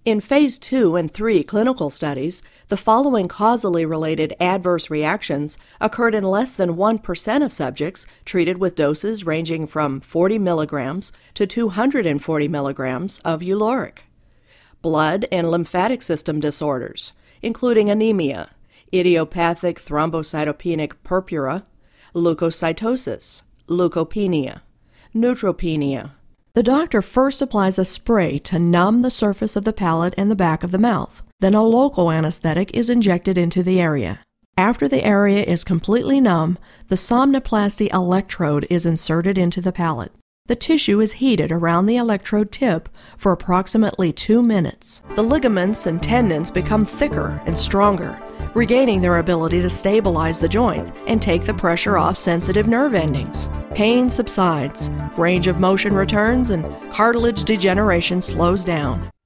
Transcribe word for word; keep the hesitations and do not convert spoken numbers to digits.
In phase two and three clinical studies, the following causally related adverse reactions occurred in less than one percent of subjects treated with doses ranging from forty milligrams to two hundred forty milligrams of Uloric. Blood and lymphatic system disorders, including anemia, idiopathic thrombocytopenic purpura, leukocytosis, leukopenia, neutropenia. The doctor first applies a spray to numb the surface of the palate and the back of the mouth. Then a local anesthetic is injected into the area. After the area is completely numb, the somnoplasty electrode is inserted into the palate. The tissue is heated around the electrode tip for approximately two minutes. The ligaments and tendons become thicker and stronger, regaining their ability to stabilize the joint and take the pressure off sensitive nerve endings. Pain subsides, range of motion returns, and cartilage degeneration slows down.